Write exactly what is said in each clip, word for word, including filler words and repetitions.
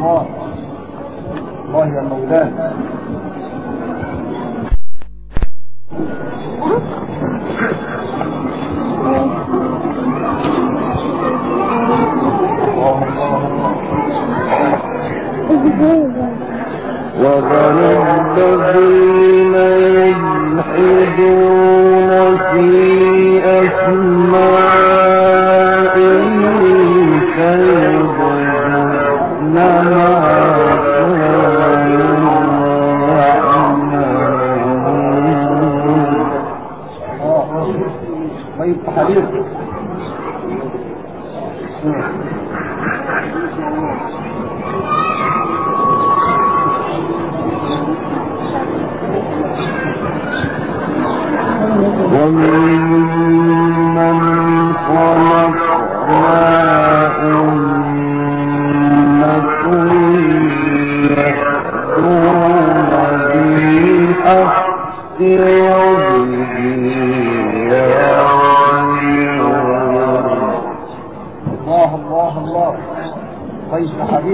الله الله يا مولانا. وذروا الذين يلحدون في أسمائه سيجزون ما طيب حبيب وممن خلقنا أمة يهدون بالحق وبه الله الله الله. طيب حبيب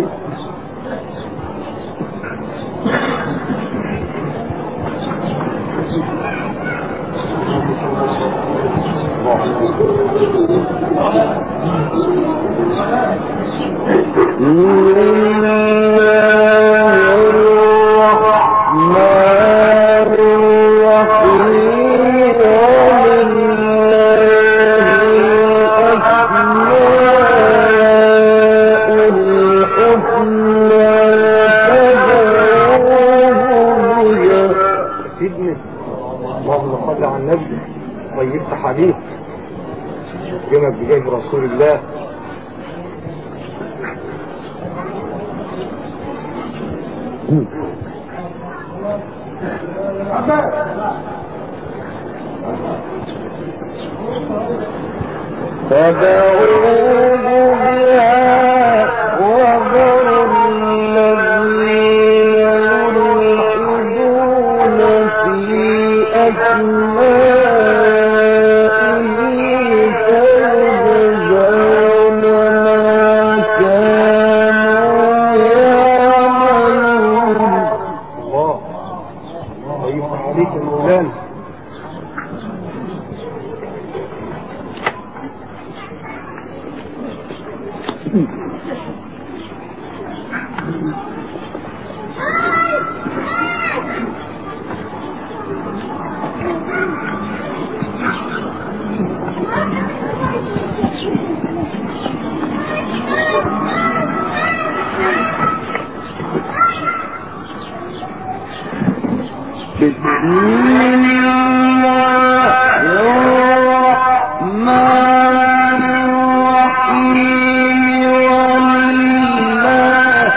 اللهم صل على النبي. طيبت حبيب جمع بجاه رسول الله. فدعوه بها وذروا الذين يلحدون في أسمائه سيجزون ما كانوا يعملون. الله طيبت عليك يا مولانا. بسم الله الرحمن الرحيم ولله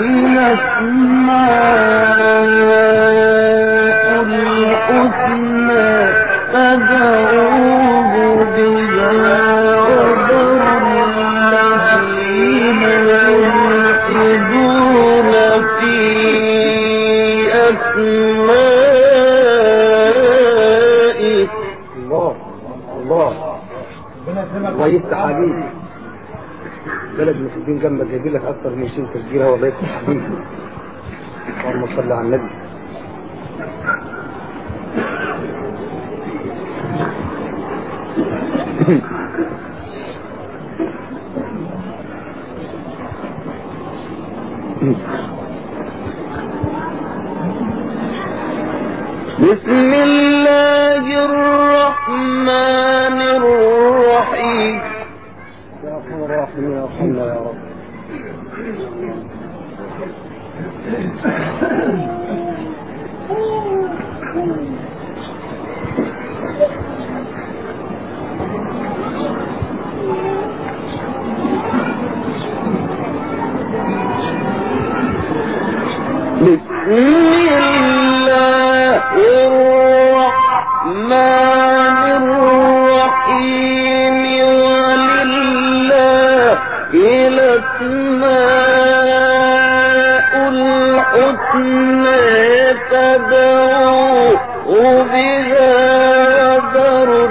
الأسماء الحسنى فادعوه بها وذروا الذين يلحدون في أسمائه. الله الله طيبت حبيب. بلد محبين جنبك جايبين لك اكتر من شيء تسجيلها. والله يفتح حبيب. اللهم صل على النبي. بسم الله الرحمن الرحيم. يا ارحم الراحمين ارحمنا يا رب. بسم الله الرحمن الرحيم ولله الأسماء الحسنى فادعوه بها وذروا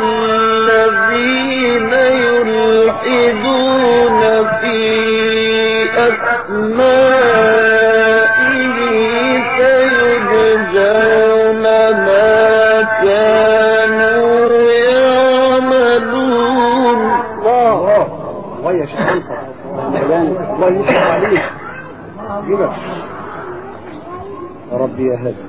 الذين يلحدون في أسمائه سيجزون ما كانوا يعملون. الله الله يا شيخ عنتر الله يفتح عليك كده يا ربي يا هادي.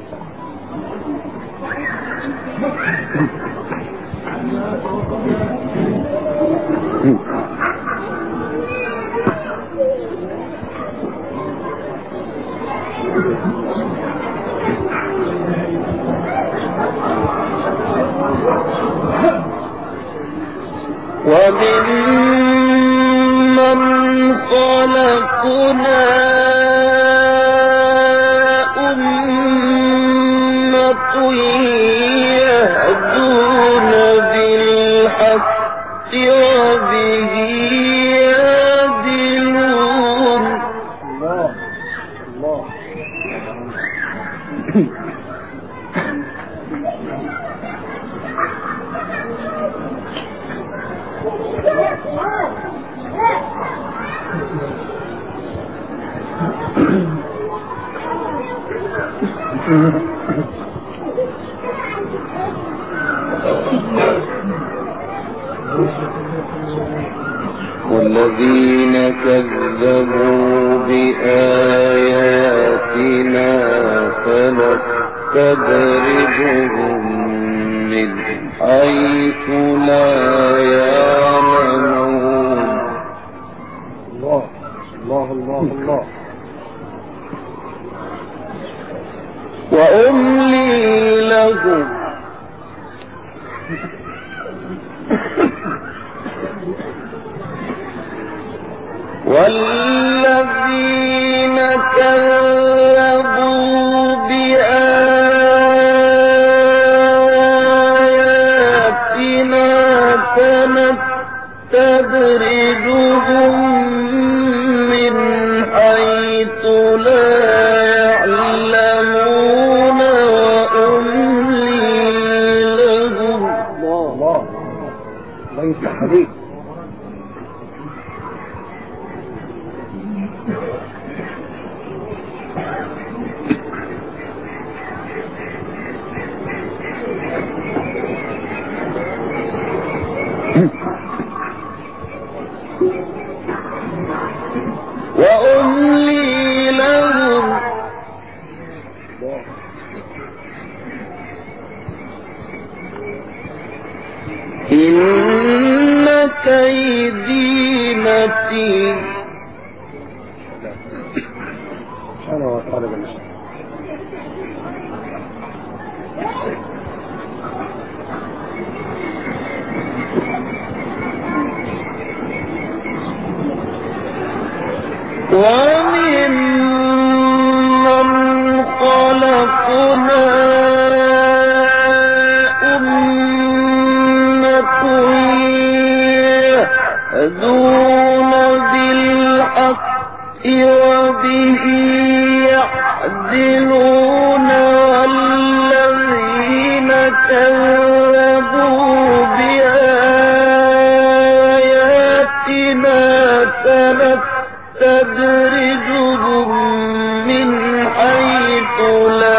وممن خلقنا أمة يهدون بالحق وبه يعدلون. الله الله والذين كذبوا بآياتنا سنستدرجهم من حيث لا يعلمون. الله الله الله الله وأملي لهم والذين كذبوا بآياتنا سنستدرجهم من حيث لا يعلمون وأملي لهم. الله الله الله يفتح عليك. وأملي لهم إن كيدي متين. سبحانه وتعالى بالله. وممن خلقنا أمة يهدون بالحق وبه يعدلون والذين كذبوا بآياتنا سنستدرجهم من حيث لا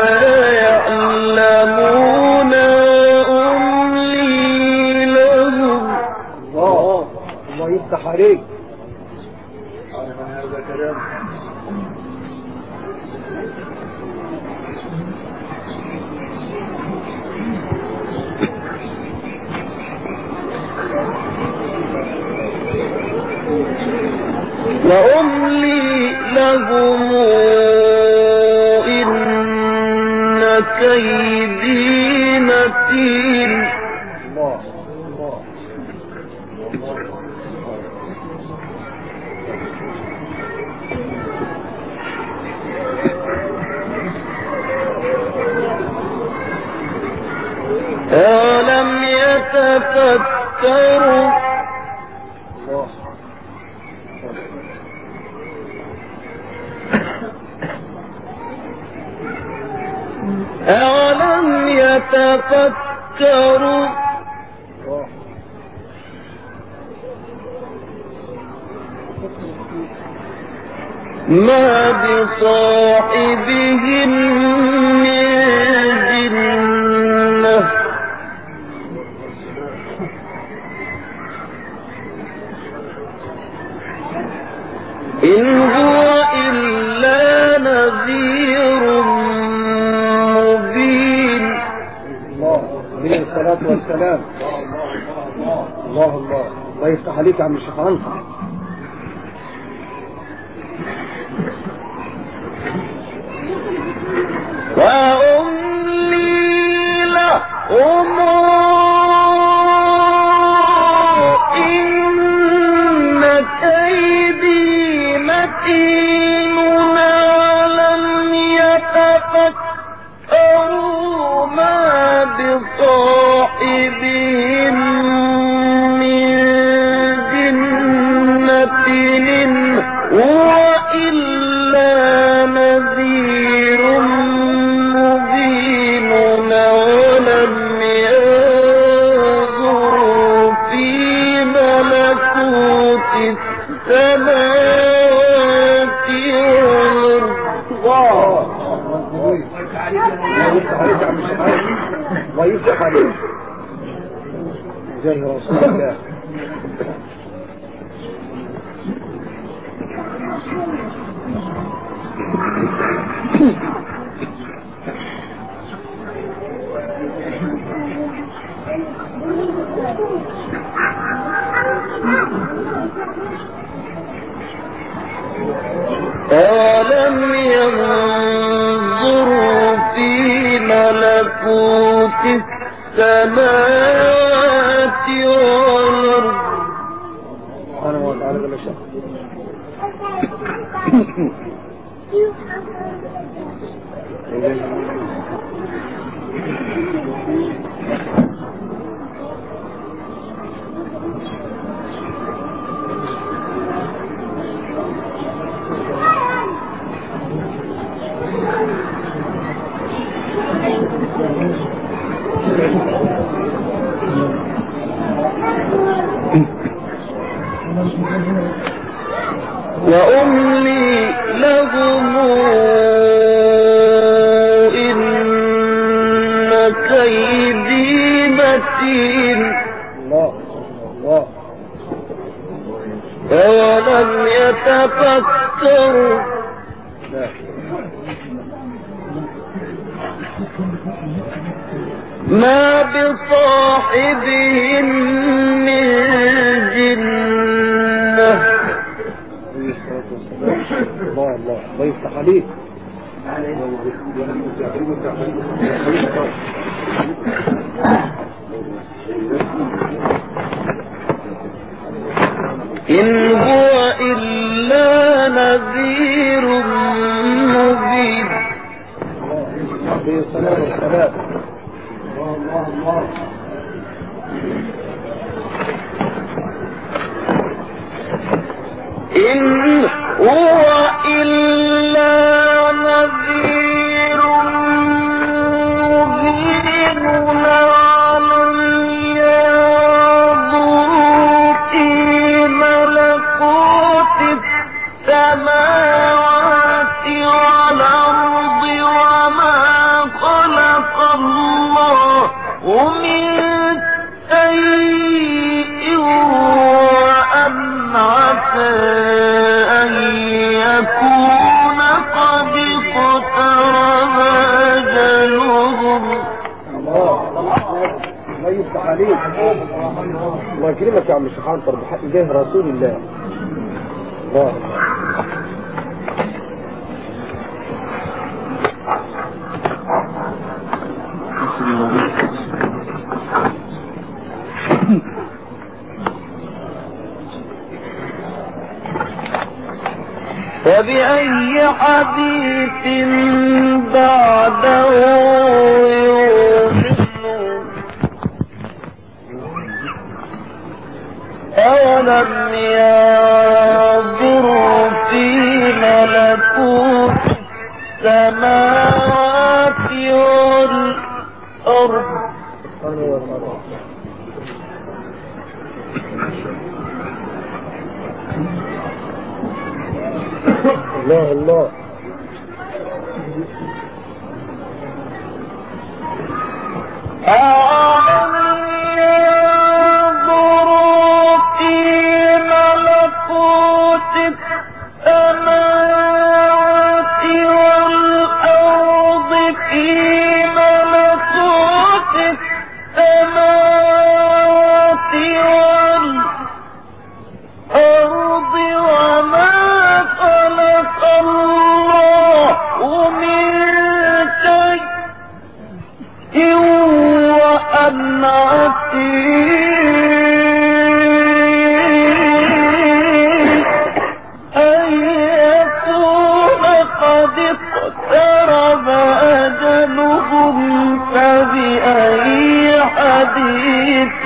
يعلمون وأملي لهم. الله الله يفتح عليك. هذا كلام وأملي لهم إن كيدي متين. الله الله ألم يتفكروا الله ألم يتفكروا الله ما بصاحبهم من جنة إن هو إلا نذير مبين. الله عليه الصلاة والسلام. الله الله الله يفتح عليك يا عم الشيخ عنصر. وأملي لهم إن كيدي متين ولم يتفكروا ما بصاحبهم من جنة إن هو إلا نذير مبين ولم ينظروا في ملكوت السماوات والأرض. الله يفتح عليك يا عم الشيخ عنصر. الله يفتح عليك جاه رسول الله. أولم ينظروا في ملكوت السماوات والأرض. سبحانه وتعالى بلا شك. وأملي لهم إن كيدي متين. الله الله أولم يتفكروا ما بصاحبهم من جنة. الله الله الله يفتح عليك. إن هو إلا نذير مبين. عليه الصلاة والسلام. الله الله إن هو إلا نذير مبين لم ينظروا في ملكوت السماوات والأرض وما خلق الله من شيء وأن عسى أن يكون قد اقترب أجلهم. الله الله يفتح عليك. الله يكرمك يا عم الشيخ عنصر بحق جاه رسول الله. الله فبأي حديث بعده يؤمنون. أولم ينظروا في ملكوت السماوات والأرض الله الله. انظروا في ملكوت السماوات والأرض في ملكوت السماوات والأرض وما خلق الله من شيء وأن أن يكون قد اقترب أجلهم فبأي حديث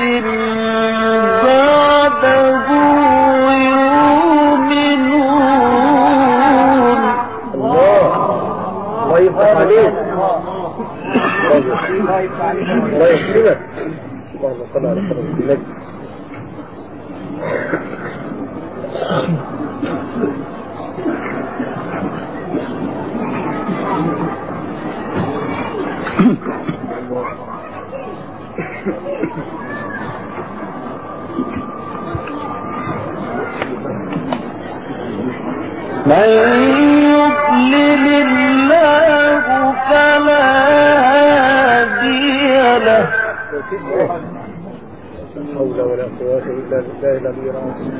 بعده يؤمنون. الله الله يفتح عليك. الله يكرمك. اللهم صل على سيدنا محمد. من يضلل الله فلا هادي له. لا حول ولا قوة إلا بالله العلي العظيم.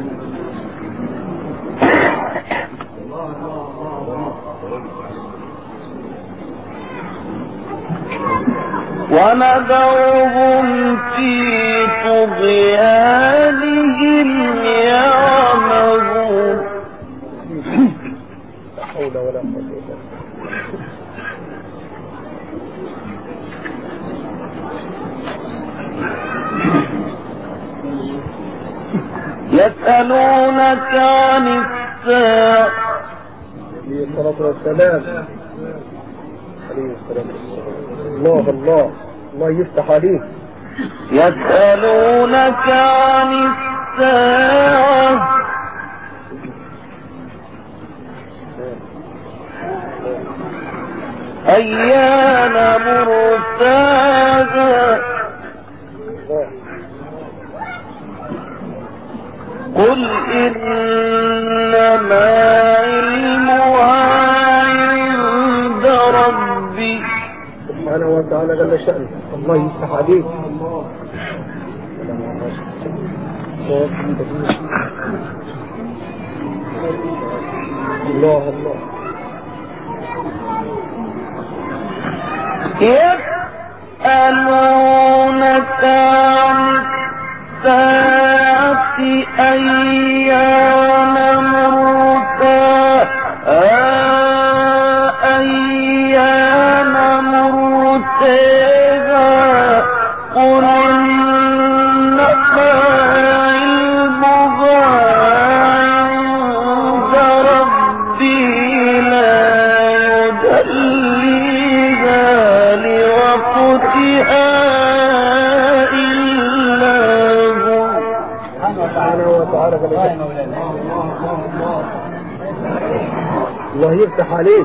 ونذرهم في طغيانهم يعمهون. لا حول ولا قوة إلا بالله. يسألونك عن الساعة. عليه الصلاة والسلام. عليه الصلاة والسلام. الله الله الله يفتح عليك. يسألونك عن الساعة أيان مرساها قل إنما علمها عند ربي سبحانه وتعالى جل شأنه. الله يفتح عليك. الله الله. يسألونك عن الساعة أيان مرساها أيان مرساها قل إنما علمها عند ربي لا يجليها لوقتها إلا هو. سبحانه وتعالى جل شأنه. الله يفتح عليك.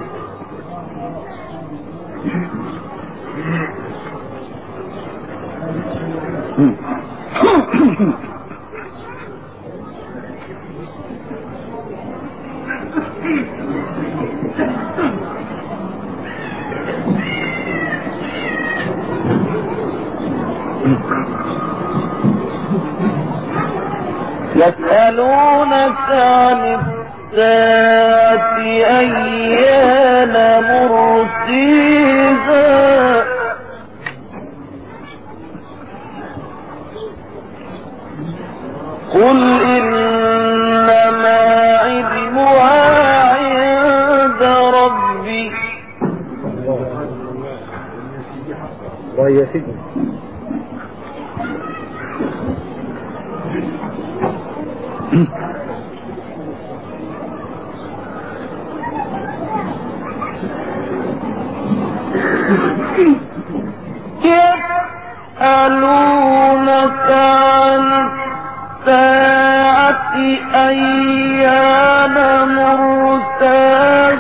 يسألونك عن الساعة أيان مرسيها قل إنما علمها عند ربي. الله يا سيدي. يسألونك عن الساعة أيان مرساها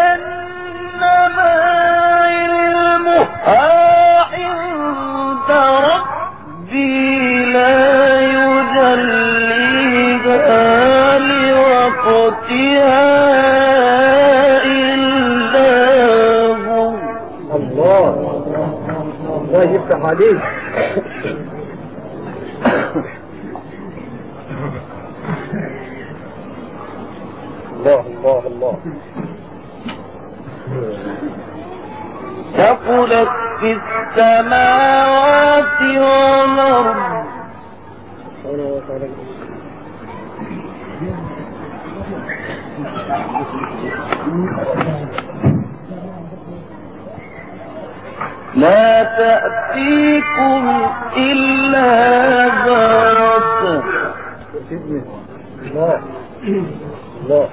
إنما علمها عند ربي لا يجليها لوقتها إلا هو. الله الله يفتح عليك. الله الله الله. ثقلت في السماوات والأرض لا تأتيكم إلا بغتة. الله الله.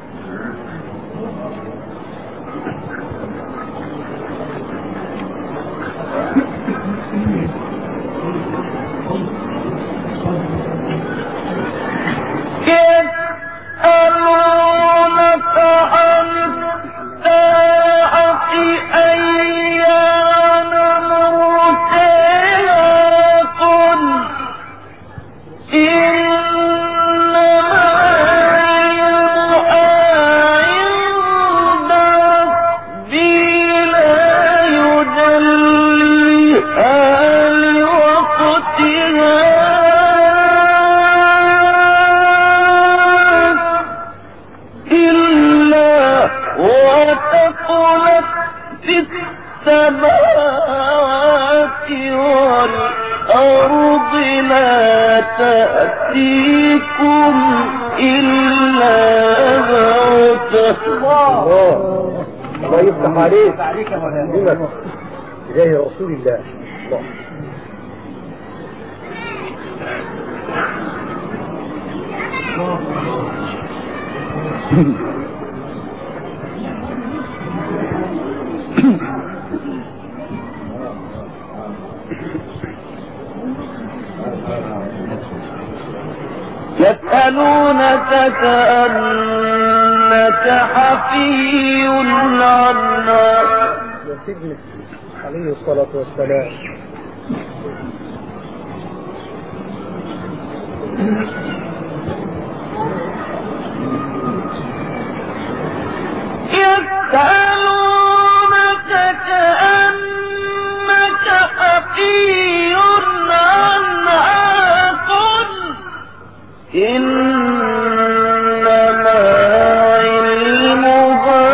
يسألونك عن الساعة أيان مرساها قل إنما علمها عند ربي لا يجليها لوقتها وثقلت في السماوات والأرض لا تأتيكم إلا بغتة. الله الله يفتح عليك. عليك يا مولانا. إله رسول الله. الله يسألونك كأنك حفي عنها. يا سيدنا عليه الصلاة والسلام. يسألونك كأنك حفي عنها قل إنما علمها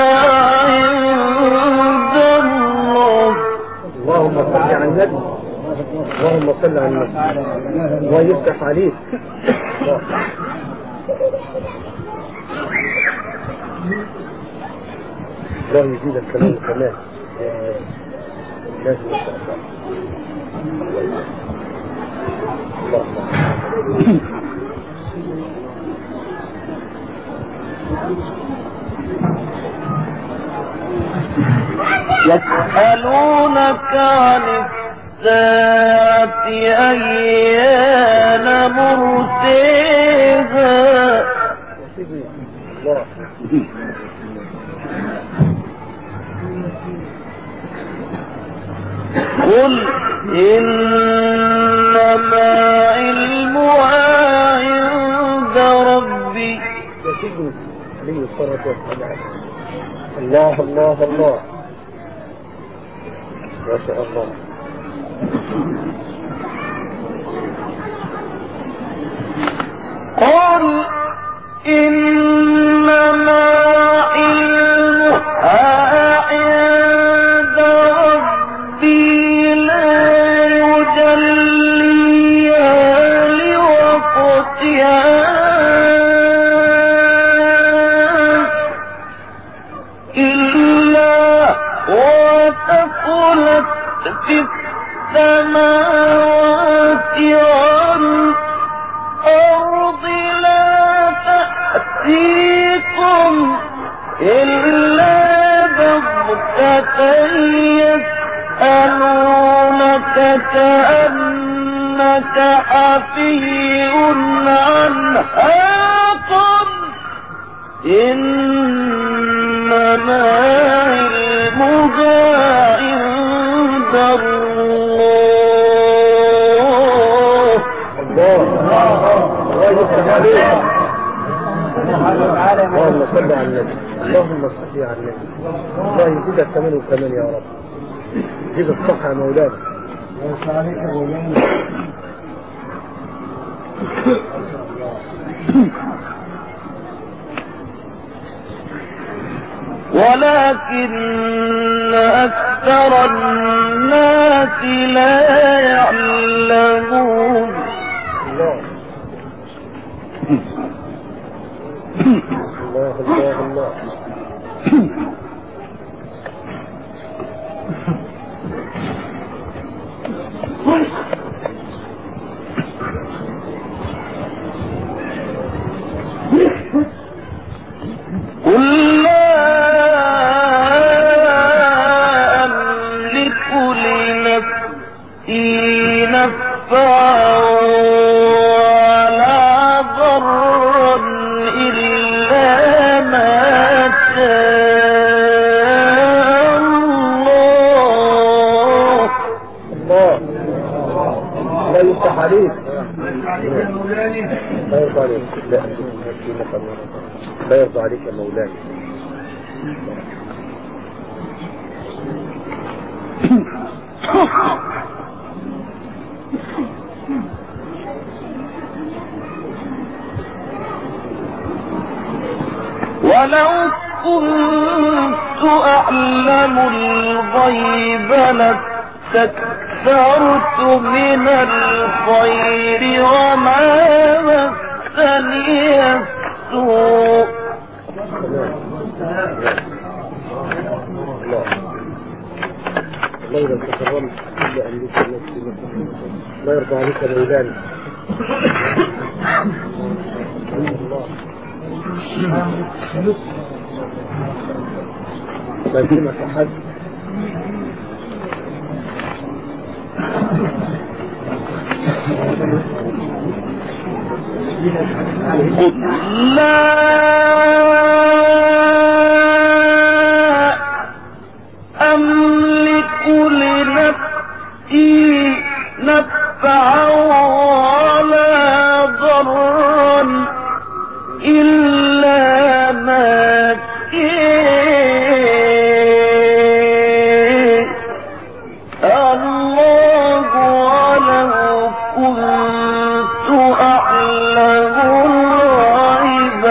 عند الله. اللهم صل على النبي. اللهم صل على النبي. الله يفتح عليك. الله يزيدك كمان كمان. لازم نستقبل. الله يسألونك عن الساعة أيان مرساها الله قل إنما علمها عند ربي. يا سيدنا عليه الصلاة والسلام. الله الله الله. ما شاء الله. قل إنما علمها عند ربي لا يجليها لوقتها إلا وثقلت في السماوات والأرض لا تأتيكم إلا بغتة يسألونك كأنك حفي عنها قل إن إنما علمها عند الله. الله اللهم صل على النبي، اللهم صل على النبي. الله يزيدك كمان وكمان يا رب، يزيدك الصحة يا مولانا. ولكن أكثر الناس لا يعلمون. الله الله الله الله. قل لا أملك لنفسي نفعا ولا ضرا إلا ما شاء الله. الله لا يفتح عليك، لا يرضى عليك، لا يرضى عليك يا مولانا. ولو كنت أعلم الغيب لاستكثرت من الخير وما مسني السوء. الله الله إذا تكرمت إلا أن لك نفسي لا يرضى عليك يا مولانا. الله ما يسمعك أحد. قل لا أملك لنفسي نفعا ولا ضرا إلا ما شاء الله. ولو كنت أعلم الغيب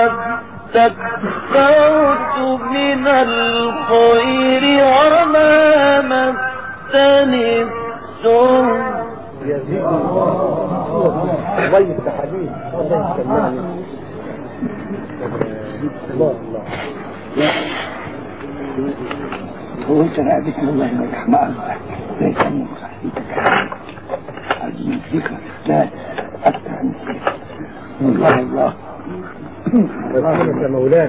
لاستكثرت من الخير وما مسني السوء. يزيد الله يفتح عليك، الله يسلمني. الله الله هو انت لا بسم الله الرحمن الرحيم ليس من صحيحك هذه الذكر لا أكثر عن الله الله رحمك يا مولانا.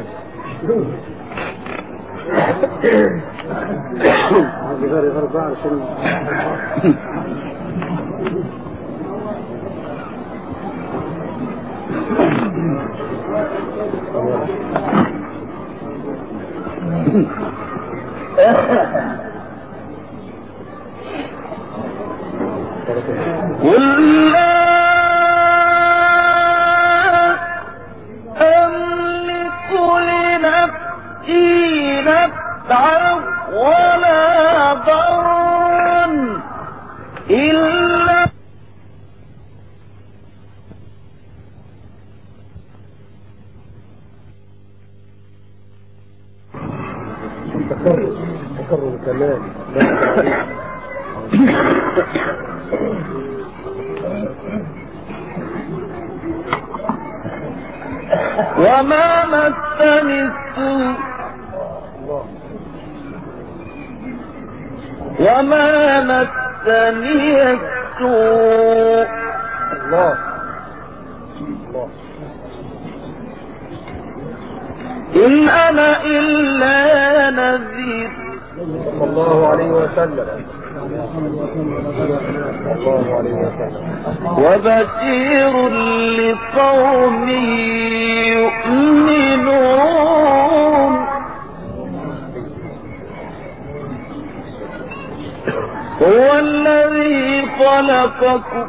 هذه غير غير بعض قل لا أملك لنفسي نفعا ولا ضرا إلا تكرر تكرر كمان. وما مسني السوء وما مسني السوء. الله الله إن أنا إلا نذير. صلى الله عليه وسلم. الله عليه وسلم. وبشير لقوم يؤمنون. هو الذي خلقكم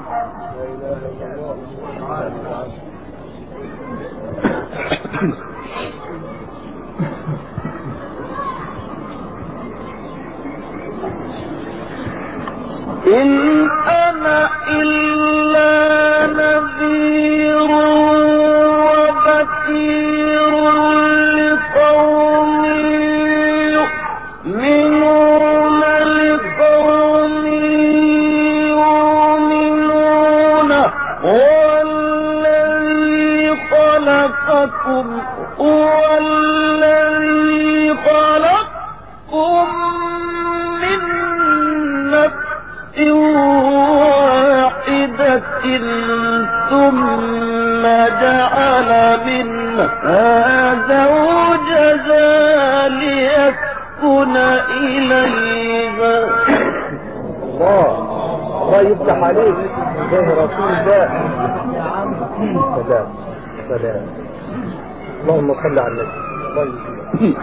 إن أنا إلا نذير وبشير لقوم يؤمنون لقوم يؤمنون هو الذي خلقكم هو الذي خلقكم من نفس واحدة ثم جعل منها زوجها ليسكن إليها. الله الله يفتح عليك زي رسول الله. سلام سلام اللهم صل على النبي. الله يفتح.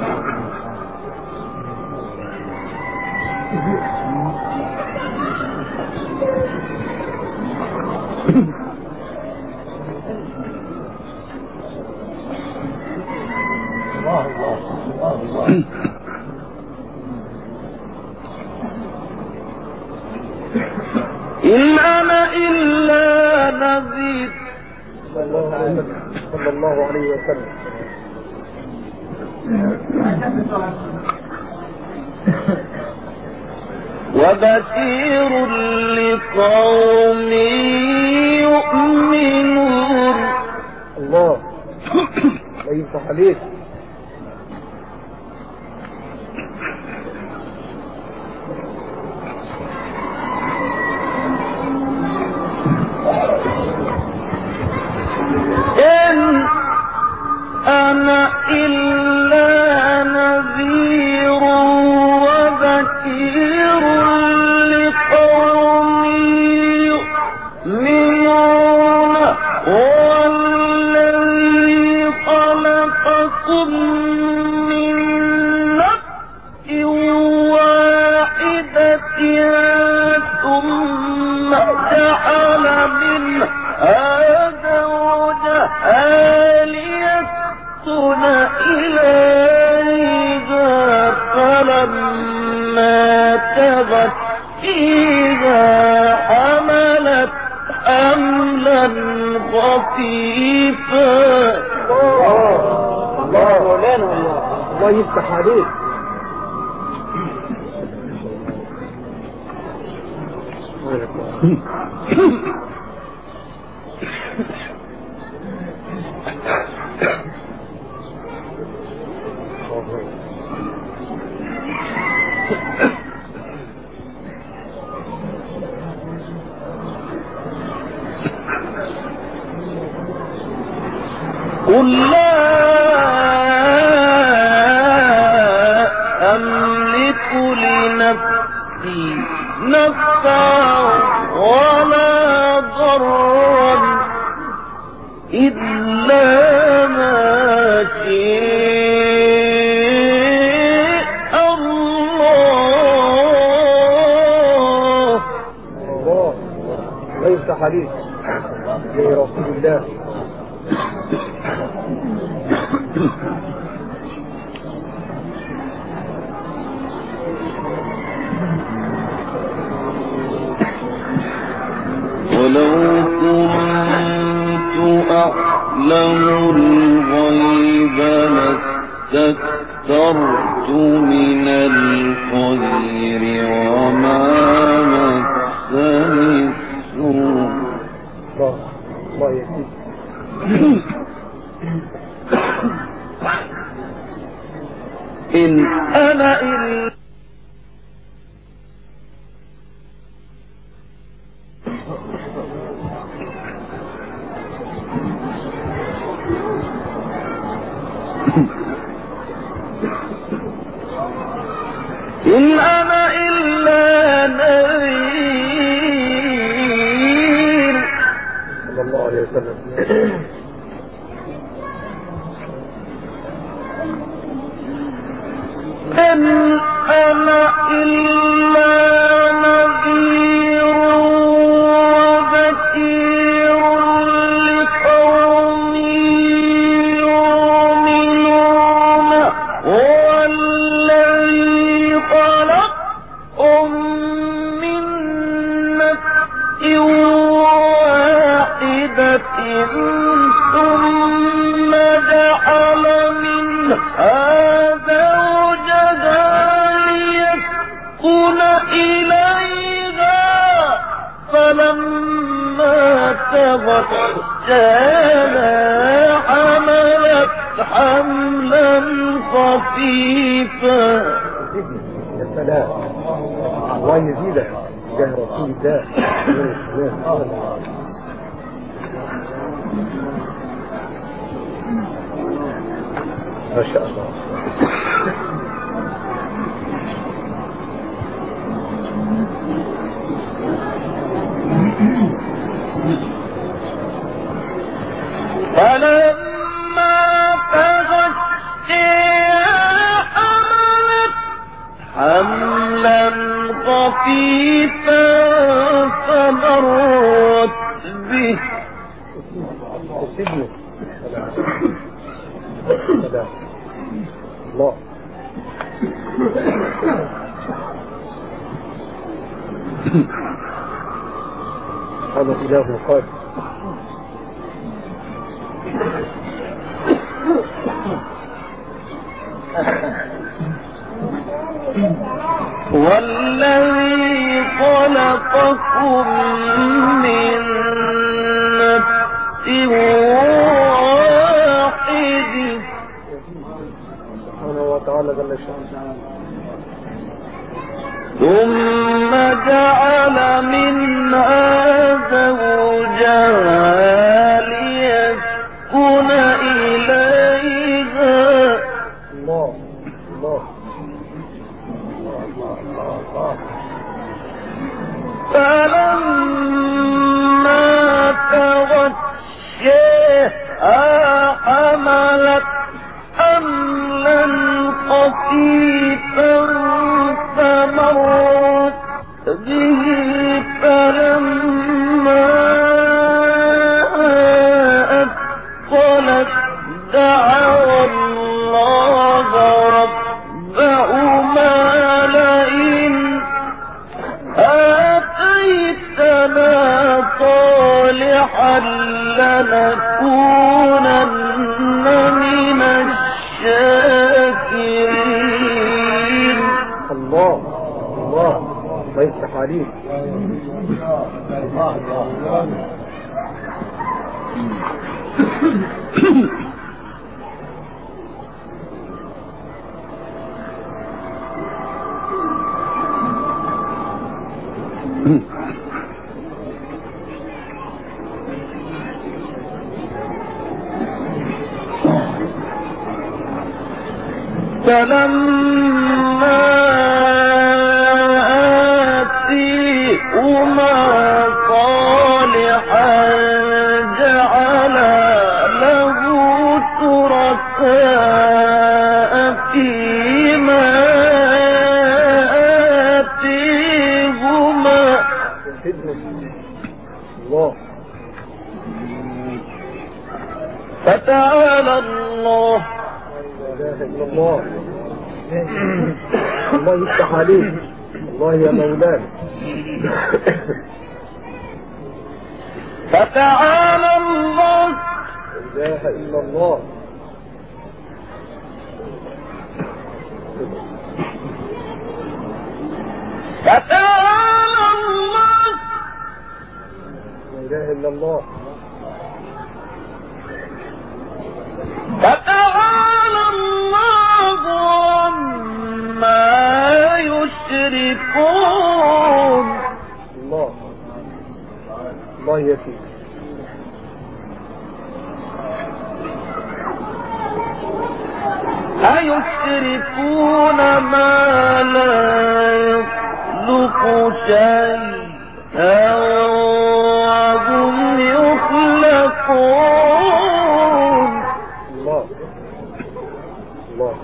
إن أنا إلا نذير صلى الله عليه وسلم. وبشير لقوم يؤمنون. الله لا يفتح عليك. إن أنا إلا نذير وبشير لقوم يؤمنون هو الذي خلقكم من نفس واحدة ثم جعل منها زوجها ليسكن إليها فلما تغشيها حملت حملا خفيفا. الله الله مولانا الله الله يفتح عليك. قل لا أملك لنفسي نفعا ولا ضرا إلا ما شاء الله. الله لا يفتح عليك يا رسول الله. ولو كنت أعلم الغيب لاستكثرت من الخير وما مسني السوء. الله الله يسير. إن أنا إلا إن أنا إلا نذير. صلى الله عليه وسلم. إن أنا إلا نذير يسكن إليها فلما تغشاها حملت حملا خفيفا. يا سلام، الله يزيدك جاه رسول الله. ما شاء الله. فلما تغشاها حملت حملا خفيفا فمرت به. سيدنا سلام الله. هذا إله قادر. والذي خلقكم من نفس واحد سبحانه وتعالى جل شأنه. ثم جعل منها زوجها ليسكن إليها. الله الله الله الله. فلما تغشاها حملت حملا خفيفا فمرت به فلما أثقلت دعوا الله ربهما لئن آتيتنا صالحا لنكونن من الشاكرين. الله الله الله يفتح عليك. فلما آتيهما صالحا جعل له شركاء فيما آتيهما. الله فتعالى الله. لا اله الا الله. الله يفتح عليك. الله يا مولانا. فتعالى الله. لا اله الا الله. فتعالى الله. لا اله الا الله. فتعالى الله عما يشركون. الله الله يا سيدي. أيشركون ما لا يخلق شيئا وهم يخلقون. الله الله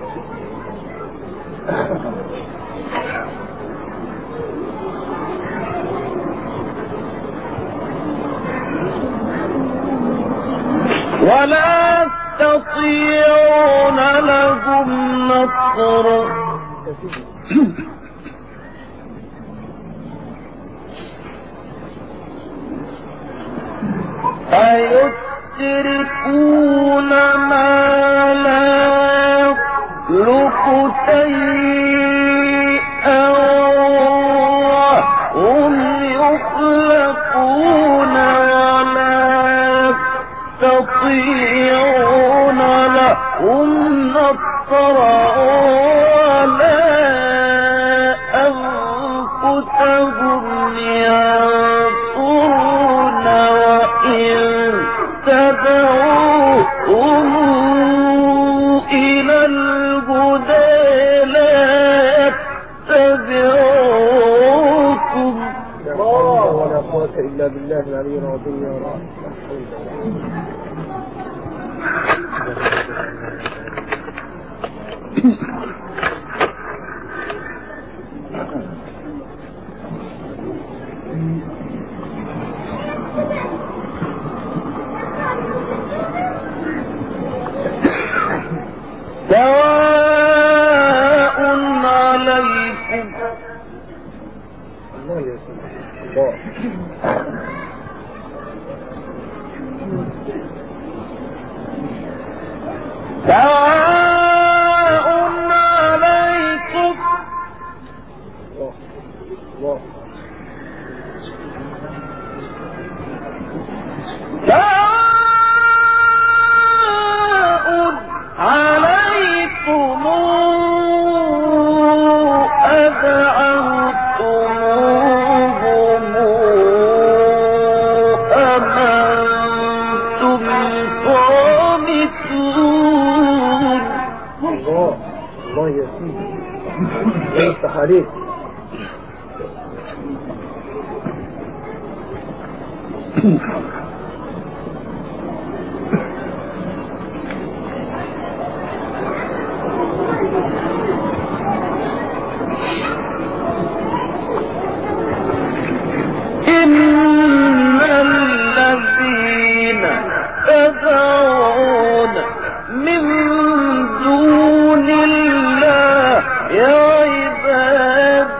ولا يستطيعون لهم نصرا. أيشركون ما لا يخلق شيئا إلا بالله العلي العظيم يا رب. سواء عليكم الله يا سيدي الله سواء عليكم الله سواء عليكم أدعوتموهم أم أنتم صامتون. الله الله يا سيدي الله يفتح عليك. إن الذين تدعون من دون الله عباد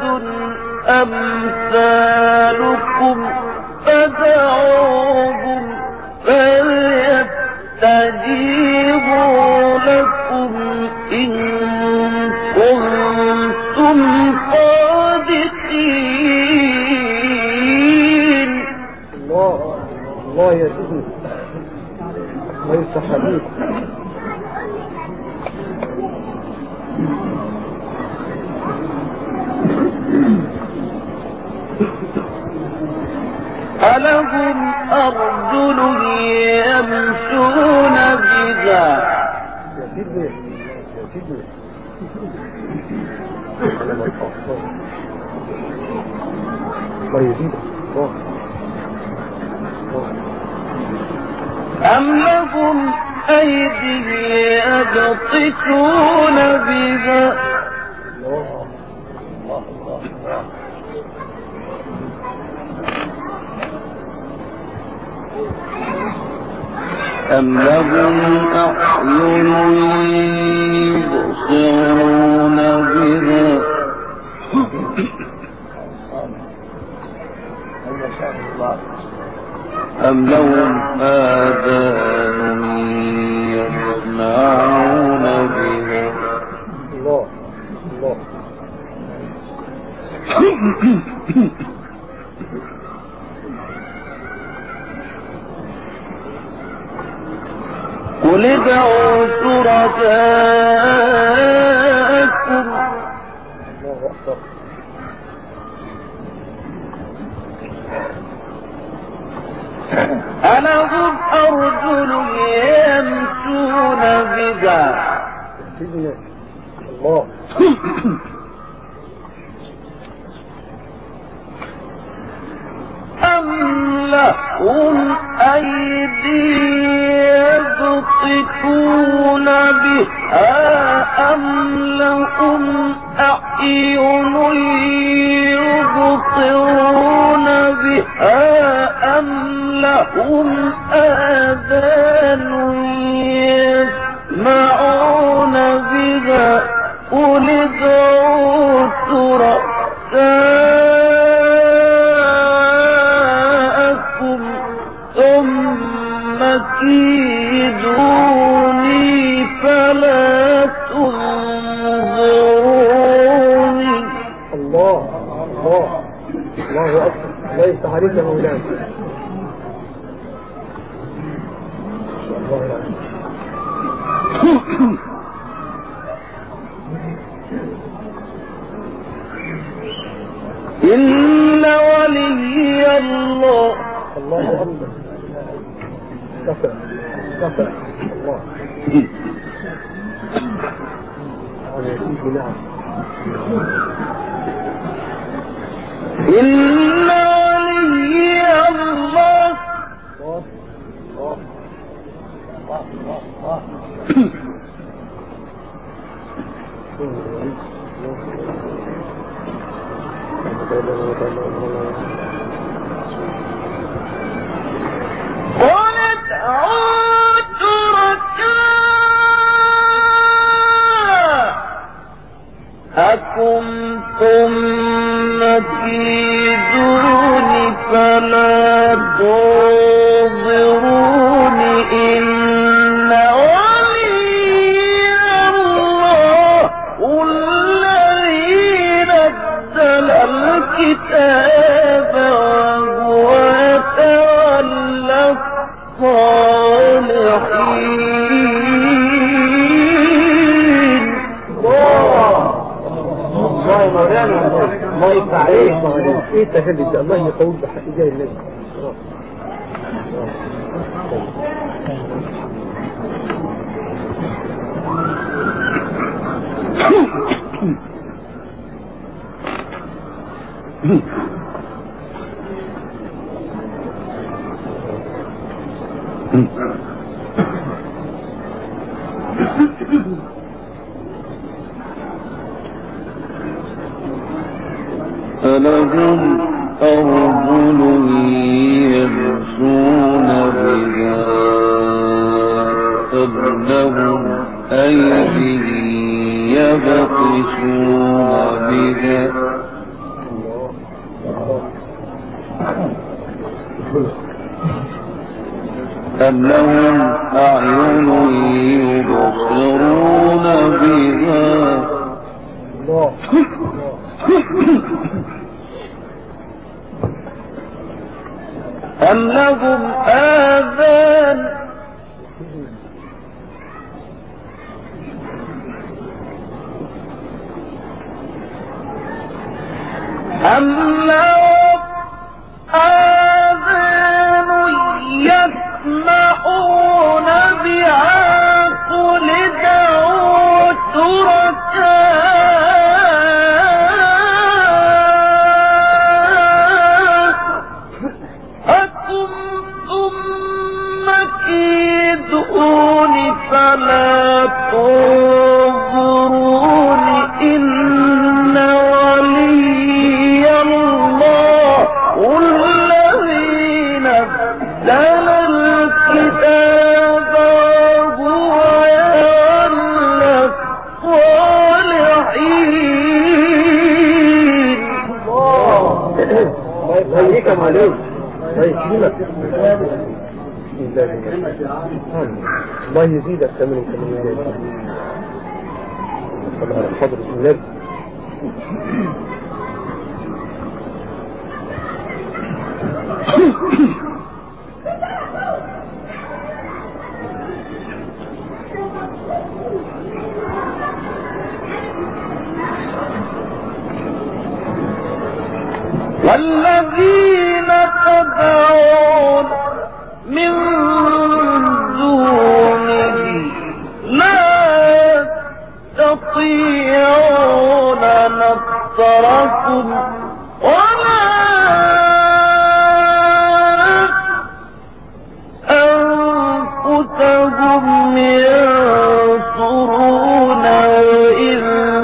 أمثالكم فدعوهم فليستجيبوا لكم إن كنتم صادقين. الله الله يا سيدي الله يفتح عليك. ألهم أرجل يمشون بها يا سيدي يا سيدي الله يزيدك الله أم لهم أيدي يبطشون بها الله الله الله أم لهم أعين يبصرون بها أم لهم آذان يسمعون بها. الله الله قل ادعوا شركاءكم الله أكبر. ألهم أرجل يمشون بها سيدنا الله أم لهم أيدي يبطشون بها أم لهم أعين يبصرون بها أم لهم آذان يسمعون بها قل ادعوا شركاءكم ثم كيدوني فلا تنظروني. الله الله الله أكبر. الله يفتح عليك يا مولانا. الله العظيم. إن ولي الله. الله أكبر. كفى كفى الله. أنا يا سيدي نعم. إن ولي الله قل ادعوا شركاءكم ثم كيدون فلا تنظرون إن ولي الله الذي نزل الكتاب وهو يتولى الصالحين. الله مولانا الله يفتح عليك. ايه التهلي ده؟ الله يقول بحق جاي النبي. ألهم أرجل يمشون بها أم لهم أيدي يبطشون بها أم لهم أعين يبصرون بها أم لهم آذان أم لهم آذان يسمعون بها قل ادعوا شركاءكم ثم كيدون فلا تنظرون إن ولي الله الذي نزل الكتاب وهو يتولى الصالحين. الله يخليك يا معلم. الله يكرمك. الله يزيدك كمان كمان. صلى على حضرة النبي. والذين تدعون من دونه لا يستطيعون نصركم ولا أنفسهم ينصرون إذ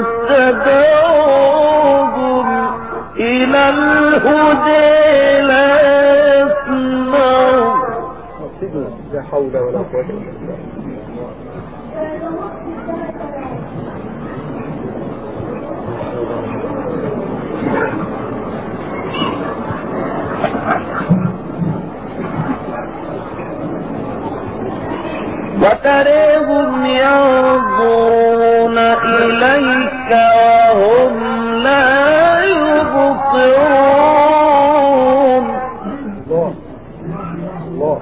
تدعوهم إلى الهدى لا يسمعون. لا حول ولا قوة إلا بالله. وتريهم ينظرون إليك وهم لا يبصرون. الله الله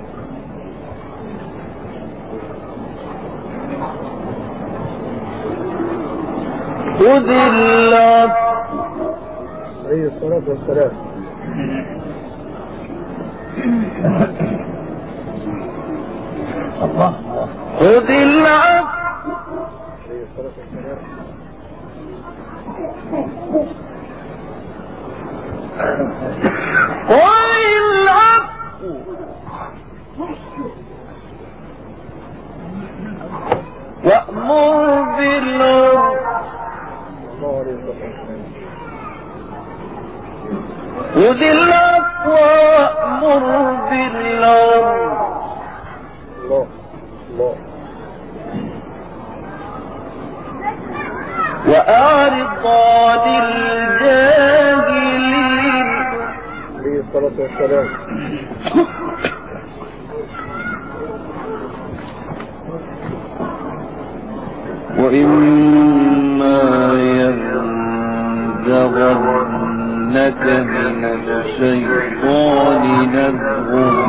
خذ العفو عليه الصلاة والسلام. الله خذ العفو عليه الصلاة والسلام. خذ العفو وأمر بالعرف خذ العفو وأمر بالعرف الله الله وأعرض عن الجاهلين عليه الصلاة والسلام. وإما ينزغنك من الشيطان نزغ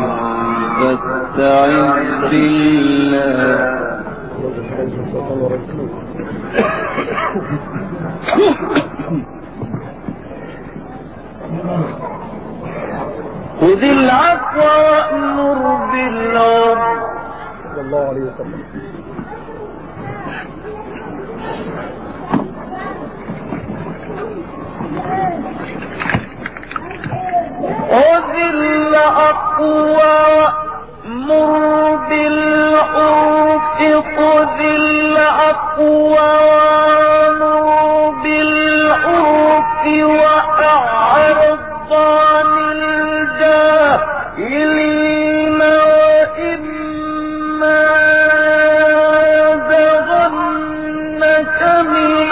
فاستعذ بالله خذ العفو وأمر بالعرف صلى الله عليه وسلم. خذ العفو وأمر بالعرف خذ العفو وأمر بالعرف وأعرض عن الجاهلين وإما ينزغنك من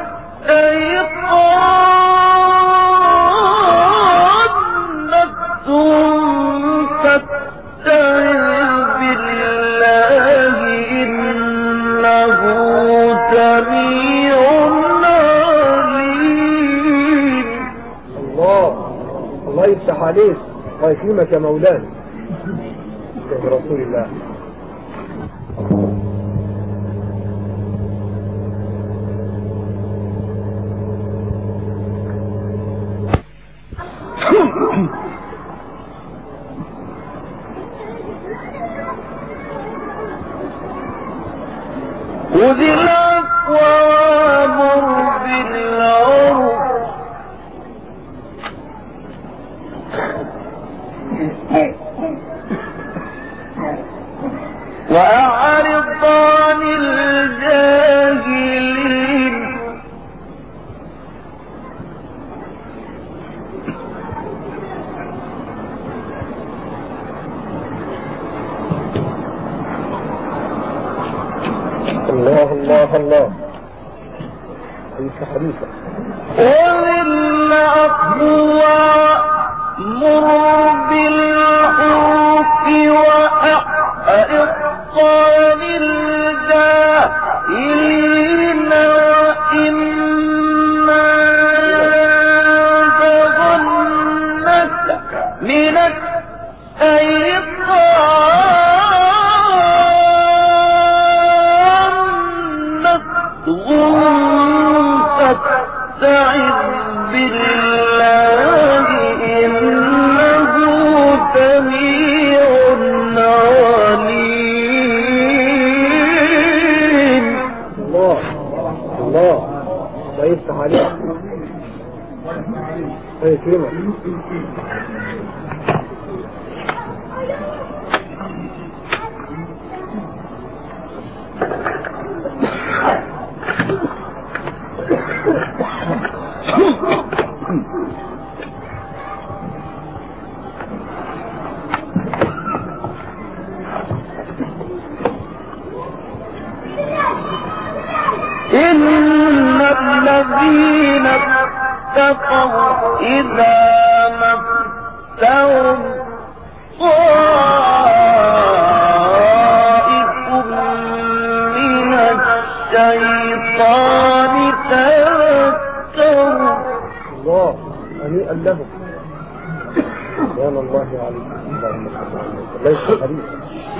الشيطان فاستعذ بالله إنه سميع عليم. الله الله يفتح عليك ويكرمك يا مولانا برسول الله. خذ العفو وأمر بالعرف وأعرض عن الجاهلين الله الله الله ليس حديثا. خذ العفو وأمر بالعرف وأعرض عن الجاهلين وإما ينزغنك من الشيطان فاستعذ بالله إنه سميع عليم. الله الله الله يفتح عليك ويكرمك. إن الذين اتقوا إذا مسهم طائف من الشيطان تذكروا. الله هنيئا لهم. سبحان الله عليك. اللهم صل على النبي. ليس حديثا.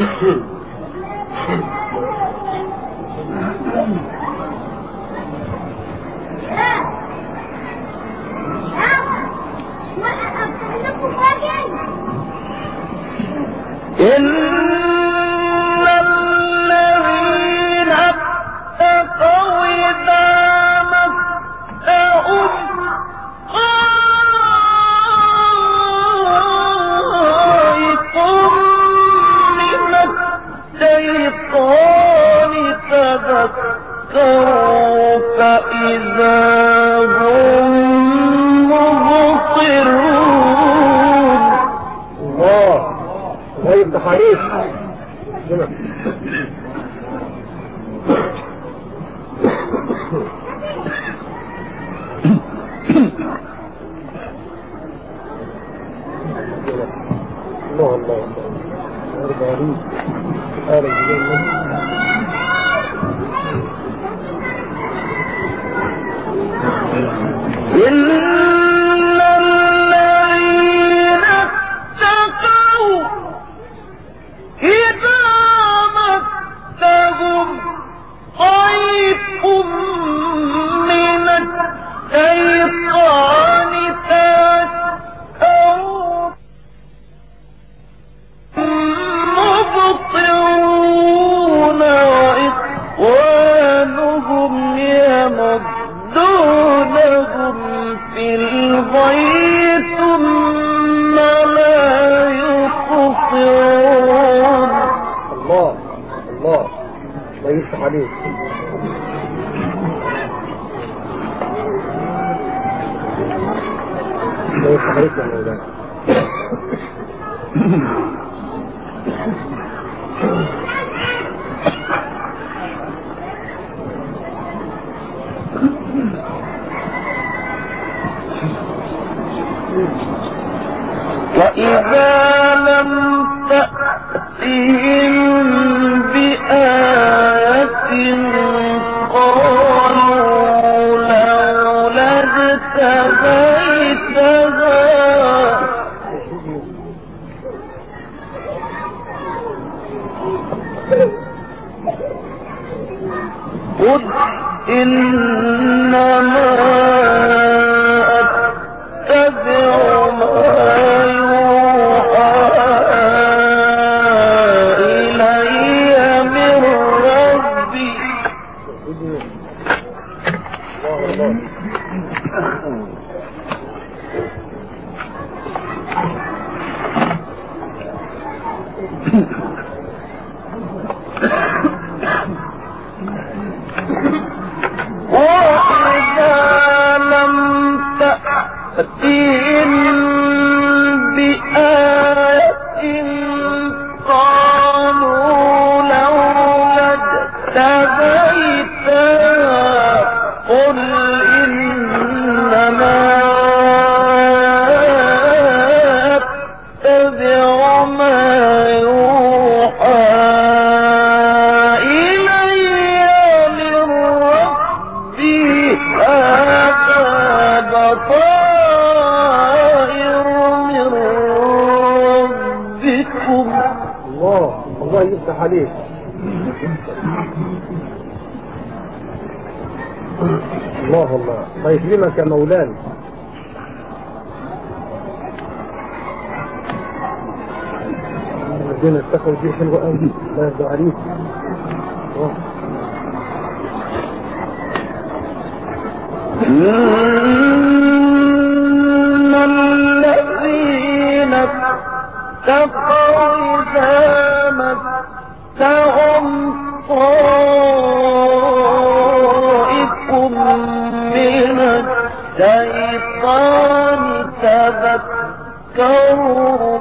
إن الذين اتقوا إذا مسهم طائف من الشيطان هم مبصرون. الله الله يفتح عليك. الله الله ارجع عليك ارجع عليك. إن الذين اتقوا إذا مسهم طيف من الشيطان تذكروا مبصرون وإخوانهم يمدونهم في الغي ثم لا يقصرون. الله الله الله يفتح عليك. الله يفتح عليك يا مولانا. وإذا لم تأتهم بآية قالوا لولا اجتبيتها قل إنما أتبع ما يوحى إلي من ربي. وإذا لم تأتهم بآية قالوا لولا اجتبيتها قل إنما أتبع ما يوحى بصائر من ربكم. الله الله يفتح عليك. الله الله الله يكرمك يا مولانا. الذين اتقوا دي حلوة قوي. الله يرضى عليك. الله إن الذين اتقوا إذا مسهم طائف من الشيطان تذكروا